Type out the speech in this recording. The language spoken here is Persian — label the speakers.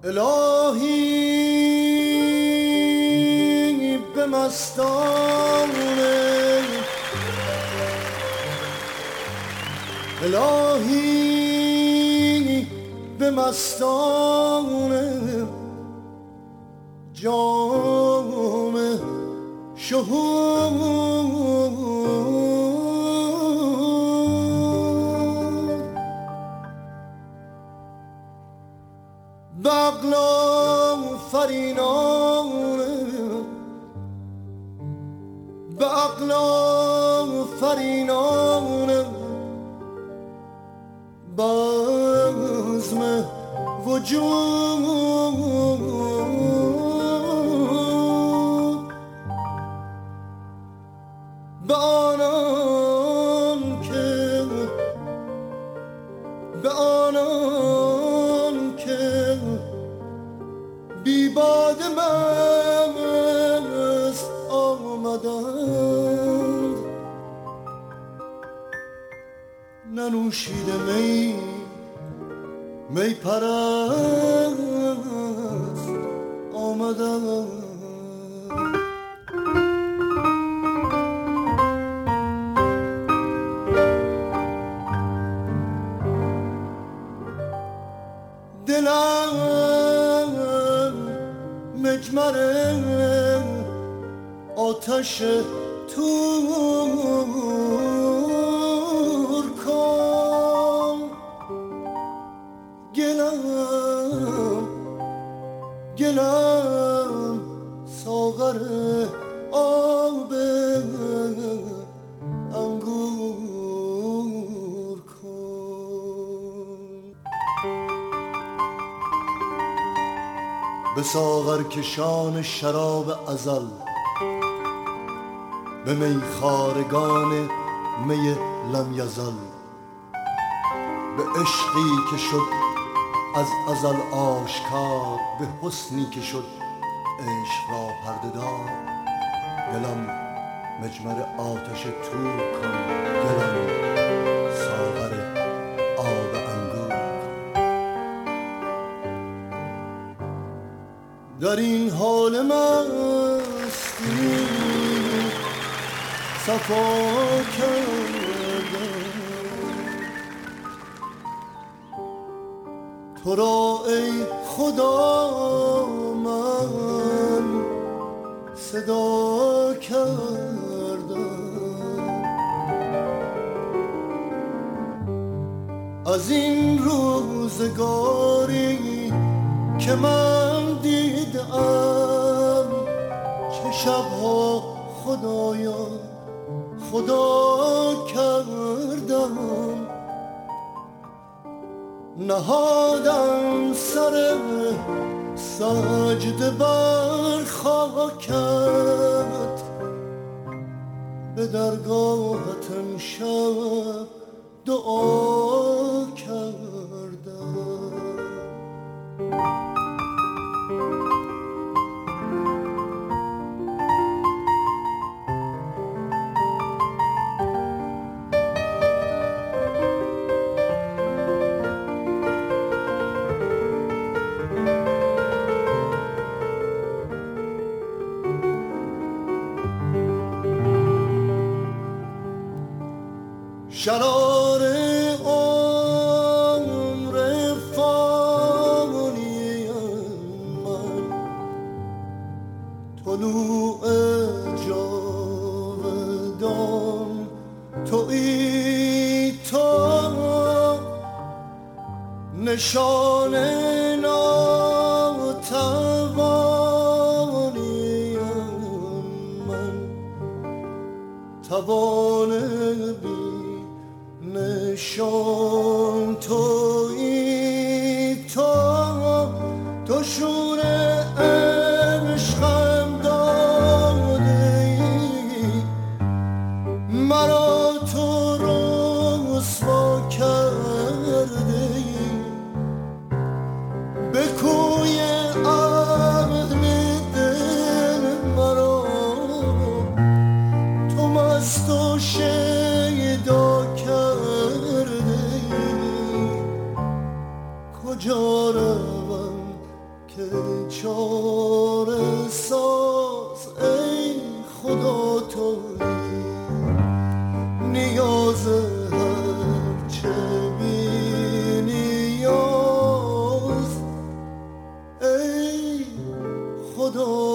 Speaker 1: الهی به مستانه، الهی به مستانه جام شهود بغلا فرینانه، بغلا فرینانه بزم وجود به آنان که بی باد مست آمدند، ننوشیده می پرست آمدند. دلم مجمر آتش تور کن، گلم ساغر آب انگور کن. به ساغر کشان شراب ازل، به میخوارگان می لم یزل، به عشقی که شد از ازل آشکار، به حسنی که شد عشق را پرده دار. گلم مجمر آتش تور کن، گلم ساغر آب انگور کن. در این حال مستی صفا کردم تو را ای خدا من صدا کردم. از این روزگاری که من دیدم، چه شبها خدایا خدا کردم. نهادم سر سجده بر خاکت، به درگاهت امشب دعا کردم. شرار عمر فانی من، طلوع جاودان تویی تو، نشان ناتوانی من، توان نشان تویی تو شور عشقم داده ای، مرا تو رسوا کرده ای. به کوی عقل دل مرا تو مست و شیدا کرده ای. کجا روم پاره ساز ای خدا تویی نیاز هر چه بی نیاز ای خدا